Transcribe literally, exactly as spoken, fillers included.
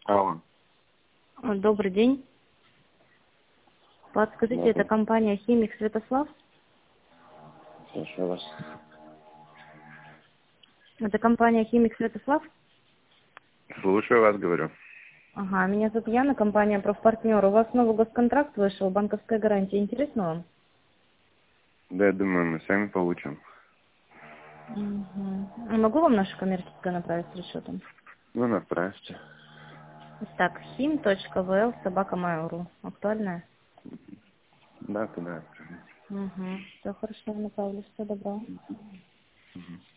Алло. О, Добрый день. Подскажите, Добрый. это компания «Химик» Святослав? Слушаю вас. Это компания «Химик» Святослав? Слушаю вас, говорю. Ага, меня зовут Яна, компания «Профпартнер». У вас новый госконтракт вышел, банковская гарантия. Интересно вам? Да, я думаю, мы сами получим. Угу. Могу вам нашу коммерческую направить с расчетом? Ну, направьте. Так, хим.вл собака mail.ru. Актуальная? Да, туда отправите. Угу. Все хорошо, направлю. Всего доброго. Мгм.